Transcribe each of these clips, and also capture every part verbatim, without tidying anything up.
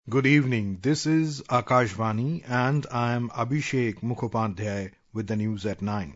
Good evening. This is Akashvani and I am Abhishek Mukhopadhyay with the news at nine.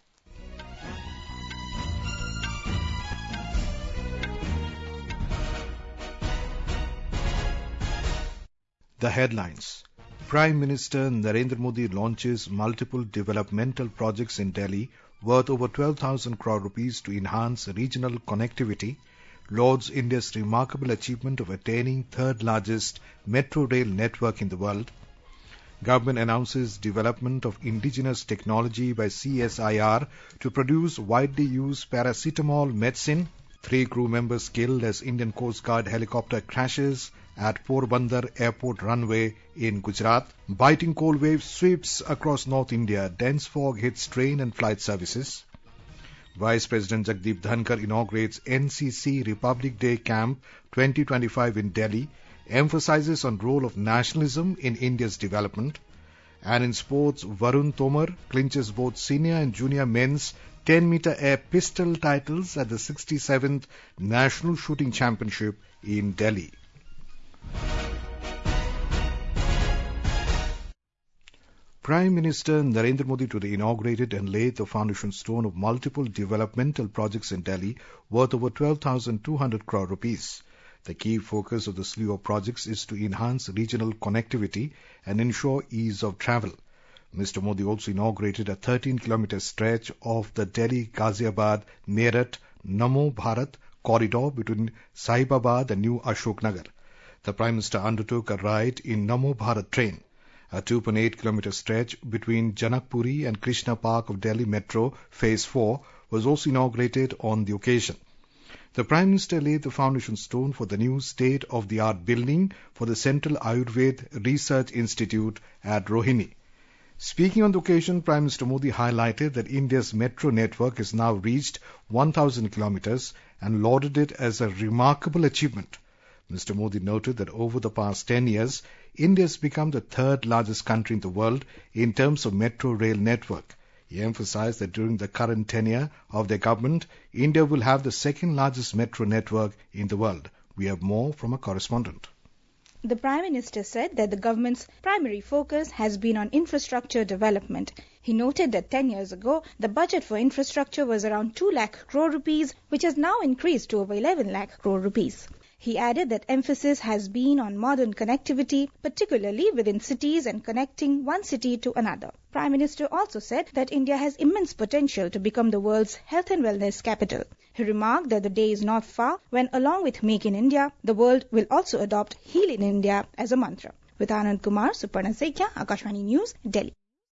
The headlines. Prime Minister Narendra Modi launches multiple developmental projects in Delhi worth over twelve thousand crore rupees to enhance regional connectivity, lauds India's remarkable achievement of attaining third largest metro rail network in the world. Government announces development of indigenous technology by C S I R to produce widely used paracetamol medicine. Three crew members killed as Indian Coast Guard helicopter crashes at Porbandar Airport runway in Gujarat. Biting cold wave sweeps across North India. Dense fog hits train and flight services. Vice President Jagdeep Dhankar inaugurates N C C Republic Day Camp twenty twenty-five in Delhi, emphasizes on role of nationalism in India's development. And in sports, Varun Tomar clinches both senior and junior men's ten meter air pistol titles at the sixty-seventh National Shooting Championship in Delhi. Prime Minister Narendra Modi today inaugurated and laid the foundation stone of multiple developmental projects in Delhi worth over twelve thousand two hundred crore rupees. The key focus of the slew of projects is to enhance regional connectivity and ensure ease of travel. Mister Modi also inaugurated a thirteen kilometer stretch of the Delhi-Ghaziabad-Meerut Namo Bharat corridor between Sahibabad and New Ashoknagar. The Prime Minister undertook a ride in Namo Bharat train. A two point eight kilometer stretch between Janakpuri and Krishna Park of Delhi Metro Phase four was also inaugurated on the occasion. The Prime Minister laid the foundation stone for the new state-of-the-art building for the Central Ayurveda Research Institute at Rohini. Speaking on the occasion, Prime Minister Modi highlighted that India's metro network has now reached one thousand kilometers and lauded it as a remarkable achievement. Mister Modi noted that over the past ten years, India has become the third largest country in the world in terms of metro rail network. He emphasized that during the current tenure of their government, India will have the second largest metro network in the world. We have more from a correspondent. The Prime Minister said that the government's primary focus has been on infrastructure development. He noted that ten years ago, the budget for infrastructure was around two lakh crore rupees, which has now increased to over eleven lakh crore rupees. He added that emphasis has been on modern connectivity, particularly within cities and connecting one city to another. Prime Minister also said that India has immense potential to become the world's health and wellness capital. He remarked that the day is not far when, along with Make in India, the world will also adopt Heal in India as a mantra. With Anand Kumar, Suparna Sekhya, Akashvani News, Delhi.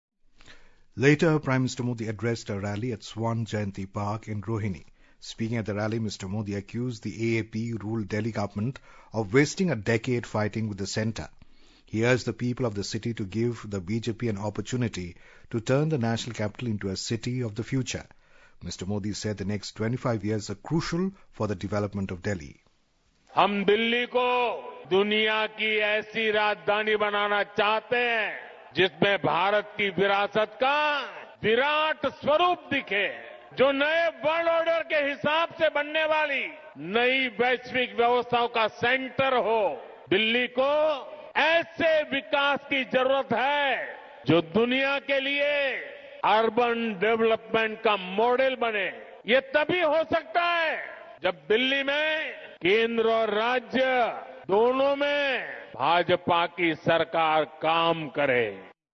Later, Prime Minister Modi addressed a rally at Swan Jayanti Park in Rohini. Speaking at the rally, Mister Modi accused the A A P-ruled Delhi government of wasting a decade fighting with the centre. He urged the people of the city to give the B J P an opportunity to turn the national capital into a city of the future. Mister Modi said the next twenty-five years are crucial for the development of Delhi. हम दिल्ली को दुनिया की ऐसी राजधानी बनाना चाहते हैं जिसमें भारत की विरासत का विराट स्वरूप दिखे, जो नए वर्ल्ड ऑर्डर के हिसाब से बनने वाली नई वैश्विक व्यवस्थाओं का सेंटर हो. दिल्ली को ऐसे विकास की जरूरत है जो दुनिया के लिए अर्बन डेवलपमेंट का मॉडल बने. ये तभी हो सकता है जब दिल्ली में केंद्र और राज्य दोनों में भाजपा की सरकार काम करे.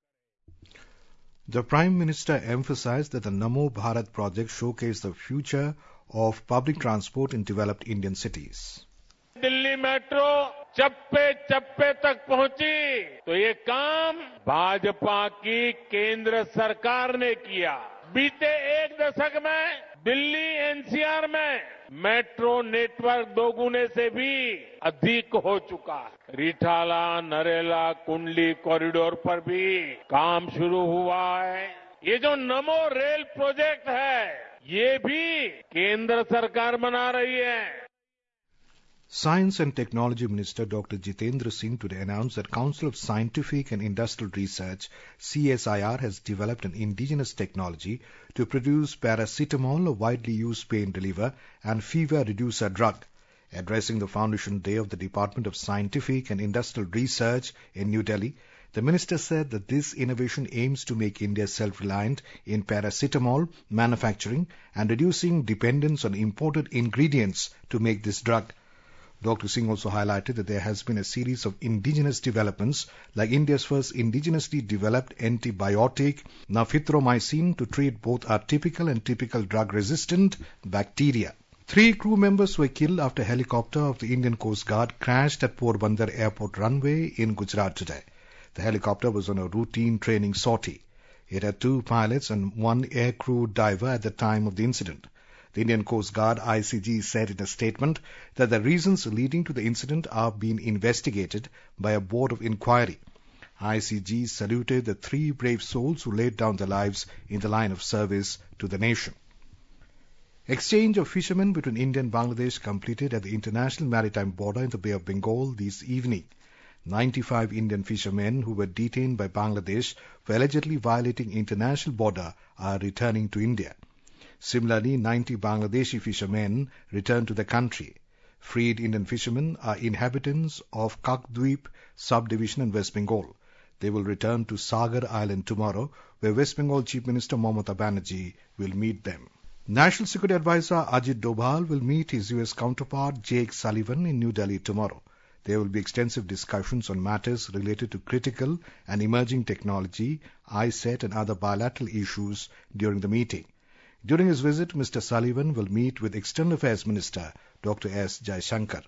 The Prime Minister emphasized that the Namo Bharat project showcased the future of public transport in developed Indian cities. Delhi metro चप्पे चप्पे तक पहुंची तो ये काम भाजपा की केंद्र सरकार ने किया. बीते एक दशक में दिल्ली एन सी आर में मेट्रो नेटवर्क दोगुने से भी अधिक हो चुका है. रिठाला, नरेला, कुंडली कॉरिडोर पर भी काम शुरू हुआ है. ये जो नमो रेल प्रोजेक्ट है, ये भी केंद्र सरकार बना रही है. Science and Technology Minister Doctor Jitendra Singh today announced that Council of Scientific and Industrial Research, C S I R, has developed an indigenous technology to produce paracetamol, a widely used pain reliever and fever reducer drug. Addressing the Foundation Day of the Department of Scientific and Industrial Research in New Delhi, the minister said that this innovation aims to make India self-reliant in paracetamol manufacturing and reducing dependence on imported ingredients to make this drug. Doctor Singh also highlighted that there has been a series of indigenous developments like India's first indigenously developed antibiotic nafithromycin to treat both atypical and typical drug-resistant bacteria. Three crew members were killed after a helicopter of the Indian Coast Guard crashed at Porbandar Airport runway in Gujarat today. The helicopter was on a routine training sortie. It had two pilots and one aircrew diver at the time of the incident. The Indian Coast Guard I C G said in a statement that the reasons leading to the incident are being investigated by a board of inquiry. I C G saluted the three brave souls who laid down their lives in the line of service to the nation. Exchange of fishermen between India and Bangladesh completed at the international maritime border in the Bay of Bengal this evening. ninety-five Indian fishermen who were detained by Bangladesh for allegedly violating international border are returning to India. Similarly, ninety Bangladeshi fishermen returned to the country. Freed Indian fishermen are inhabitants of Kakdweep subdivision in West Bengal. They will return to Sagar Island tomorrow, where West Bengal Chief Minister Mamata Banerjee will meet them. National Security Advisor Ajit Doval will meet his U S counterpart Jake Sullivan in New Delhi tomorrow. There will be extensive discussions on matters related to critical and emerging technology, I S E T and other bilateral issues during the meeting. During his visit, Mister Sullivan will meet with External Affairs Minister Doctor S. Jaishankar.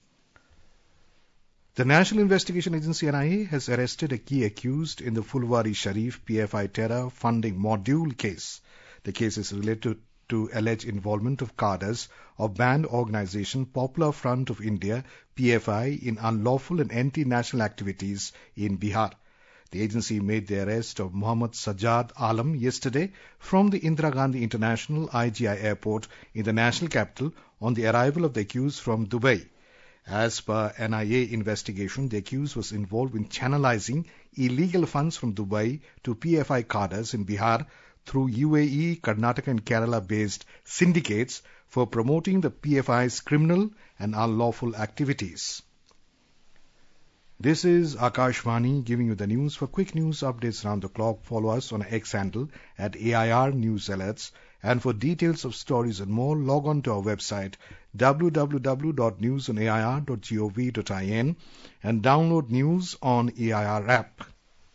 The National Investigation Agency N I A has arrested a key accused in the Fulwari Sharif P F I terror funding module case. The case is related to alleged involvement of cadres of banned organization Popular Front of India P F I in unlawful and anti-national activities in Bihar. The agency made the arrest of Muhammad Sajjad Alam yesterday from the Indira Gandhi International I G I Airport in the national capital on the arrival of the accused from Dubai. As per N I A investigation, the accused was involved in channelizing illegal funds from Dubai to P F I cadres in Bihar through U A E, Karnataka and Kerala-based syndicates for promoting the P F I's criminal and unlawful activities. This is Akashvani giving you the news. For quick news updates around the clock, follow us on our X handle at A I R News Alerts. And for details of stories and more, log on to our website w w w dot news on a i r dot gov dot in and download news on A I R app.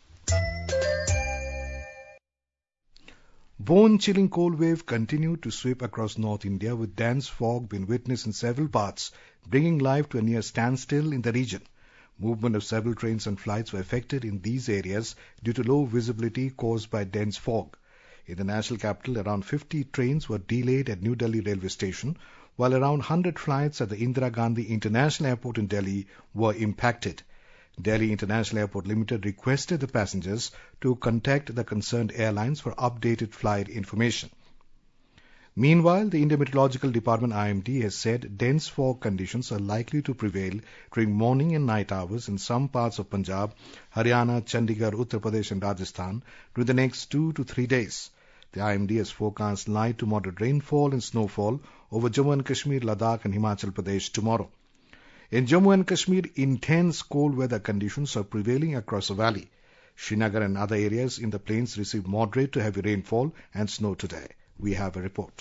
Bone-chilling cold wave continued to sweep across North India, with dense fog being witnessed in several parts, bringing life to a near standstill in the region. Movement of several trains and flights were affected in these areas due to low visibility caused by dense fog. In the national capital, around fifty trains were delayed at New Delhi railway station, while around one hundred flights at the Indira Gandhi International Airport in Delhi were impacted. Delhi International Airport Limited requested the passengers to contact the concerned airlines for updated flight information. Meanwhile, the Indian Meteorological Department I M D has said dense fog conditions are likely to prevail during morning and night hours in some parts of Punjab, Haryana, Chandigarh, Uttar Pradesh and Rajasthan during the next two to three days. The I M D has forecast light to moderate rainfall and snowfall over Jammu and Kashmir, Ladakh and Himachal Pradesh tomorrow. In Jammu and Kashmir, intense cold weather conditions are prevailing across the valley. Srinagar and other areas in the plains received moderate to heavy rainfall and snow today. We have a report.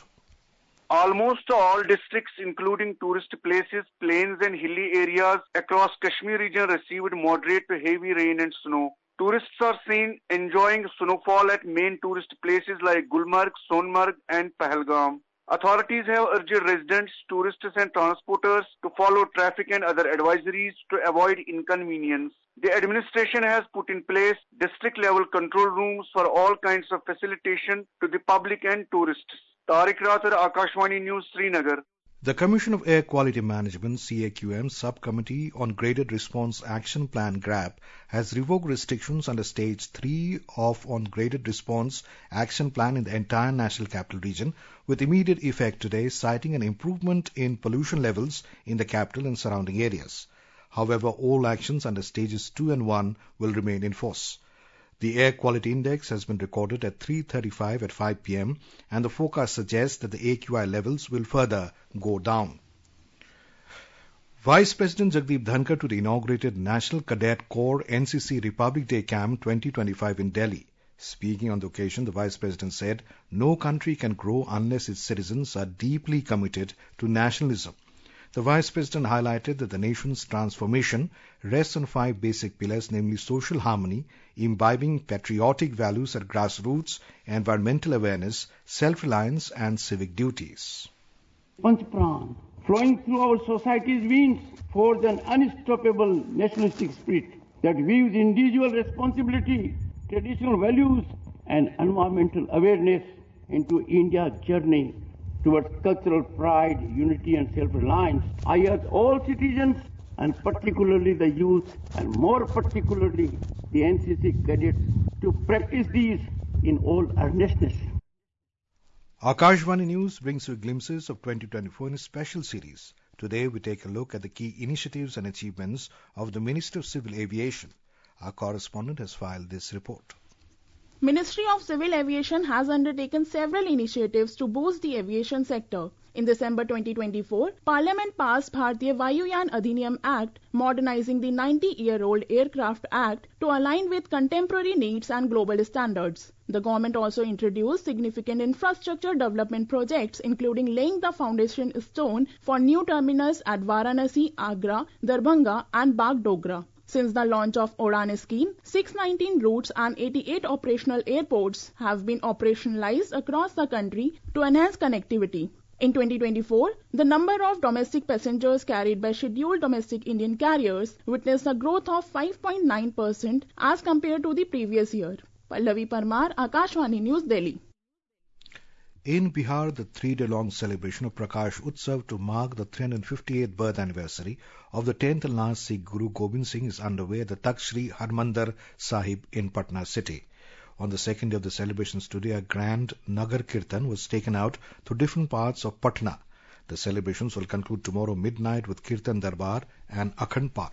Almost all districts, including tourist places, plains and hilly areas across Kashmir region, received moderate to heavy rain and snow. Tourists are seen enjoying snowfall at main tourist places like Gulmarg, Sonmarg and Pahalgam. Authorities have urged residents, tourists and transporters to follow traffic and other advisories to avoid inconvenience. The administration has put in place district-level control rooms for all kinds of facilitation to the public and tourists. Tariq Rathar, Akashvani News, Srinagar. The Commission of Air Quality Management C A Q M Subcommittee on Graded Response Action Plan G R A P has revoked restrictions under Stage three of On Graded Response Action Plan in the entire National Capital Region with immediate effect today, citing an improvement in pollution levels in the capital and surrounding areas. However, all actions under Stages two and one will remain in force. The air quality index has been recorded at three thirty-five at five p m and the forecast suggests that the A Q I levels will further go down. Vice President Jagdeep Dhankar to the inaugurated National Cadet Corps N C C Republic Day Camp twenty twenty-five in Delhi. Speaking on the occasion, the Vice President said, "No country can grow unless its citizens are deeply committed to nationalism." The Vice President highlighted that the nation's transformation rests on five basic pillars, namely social harmony, imbibing patriotic values at grassroots, environmental awareness, self-reliance and civic duties. Panchpran, flowing through our society's veins, forge an unstoppable nationalistic spirit that weaves individual responsibility, traditional values and environmental awareness into India's journey towards cultural pride, unity and self-reliance. I urge all citizens, and particularly the youth, and more particularly the N C C cadets, to practice these in all earnestness. Akashvani News brings you glimpses of twenty twenty-four in a special series. Today we take a look at the key initiatives and achievements of the Ministry of Civil Aviation. Our correspondent has filed this report. Ministry of Civil Aviation has undertaken several initiatives to boost the aviation sector. In December twenty twenty-four, Parliament passed Bharatiya Vayuyan Adhiniyam Act, modernizing the ninety-year-old Aircraft Act to align with contemporary needs and global standards. The government also introduced significant infrastructure development projects, including laying the foundation stone for new terminals at Varanasi, Agra, Darbhanga and Bagdogra. Since the launch of Udaan scheme, six hundred nineteen routes and eighty-eight operational airports have been operationalized across the country to enhance connectivity. In twenty twenty-four, the number of domestic passengers carried by scheduled domestic Indian carriers witnessed a growth of five point nine percent as compared to the previous year. Pallavi Parmar, Akashvani News, Delhi. In Bihar, the three-day-long celebration of Prakash Utsav to mark the three hundred fifty-eighth birth anniversary of the tenth and last Sikh Guru Gobind Singh is underway at the Takht Sri Harmandir Sahib in Patna city. On the second day of the celebrations today, a grand Nagar Kirtan was taken out to different parts of Patna. The celebrations will conclude tomorrow midnight with Kirtan Darbar and Akhand Path.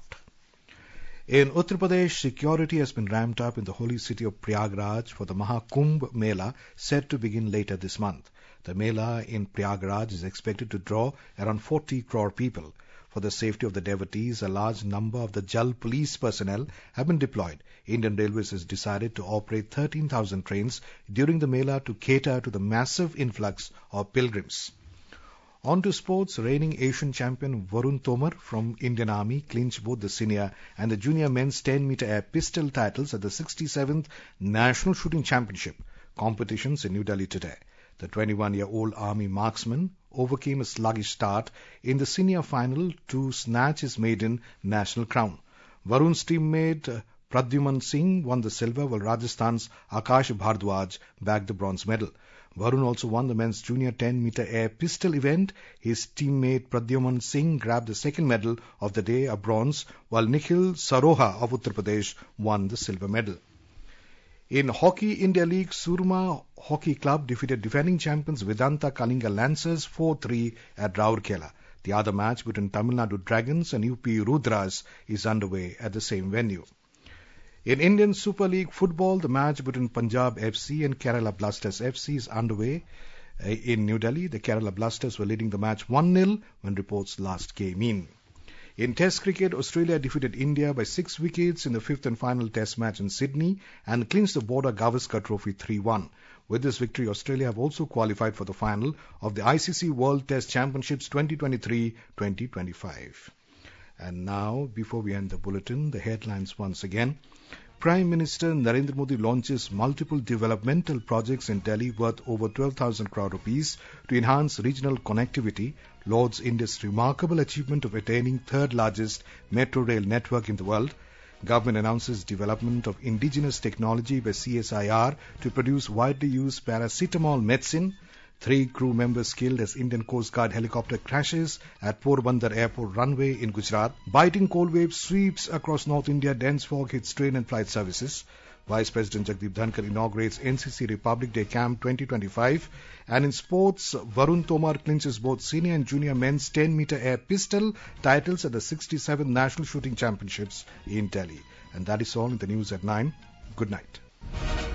In Uttar Pradesh, security has been ramped up in the holy city of Prayagraj for the Mahakumbh Mela set to begin later this month. The Mela in Prayagraj is expected to draw around forty crore people. For the safety of the devotees, a large number of the Jal police personnel have been deployed. Indian Railways has decided to operate thirteen thousand trains during the Mela to cater to the massive influx of pilgrims. On to sports, reigning Asian champion Varun Tomar from Indian Army clinched both the senior and the junior men's ten meter air pistol titles at the sixty-seventh National Shooting Championship competitions in New Delhi today. The twenty-one-year-old Army marksman overcame a sluggish start in the senior final to snatch his maiden national crown. Varun's teammate Pradyuman Singh won the silver, while Rajasthan's Akash Bhardwaj bagged the bronze medal. Varun also won the men's junior ten meter air pistol event. His teammate Pradyuman Singh grabbed the second medal of the day, a bronze, while Nikhil Saroha of Uttar Pradesh won the silver medal. In Hockey India League, Surma Hockey Club defeated defending champions Vedanta Kalinga Lancers four three at Rourkela. The other match between Tamil Nadu Dragons and U P Rudras is underway at the same venue. In Indian Super League football, the match between Punjab F C and Kerala Blasters F C is underway in New Delhi. The Kerala Blasters were leading the match one nil when reports last came in. In Test cricket, Australia defeated India by six wickets in the fifth and final Test match in Sydney and clinched the Border Gavaskar Trophy three one. With this victory, Australia have also qualified for the final of the I C C World Test Championships twenty twenty-three twenty twenty-five. And now, before we end the bulletin, the headlines once again. Prime Minister Narendra Modi launches multiple developmental projects in Delhi worth over twelve thousand crore rupees to enhance regional connectivity, lauds India's remarkable achievement of attaining third largest metro rail network in the world. Government announces development of indigenous technology by C S I R to produce widely used paracetamol medicine. Three crew members killed as Indian Coast Guard helicopter crashes at Porbandar Airport runway in Gujarat. Biting cold wave sweeps across North India. Dense fog hits train and flight services. Vice President Jagdeep Dhankar inaugurates N C C Republic Day Camp twenty twenty-five. And in sports, Varun Tomar clinches both senior and junior men's ten meter air pistol titles at the sixty-seventh National Shooting Championships in Delhi. And that is all in the news at nine. Good night.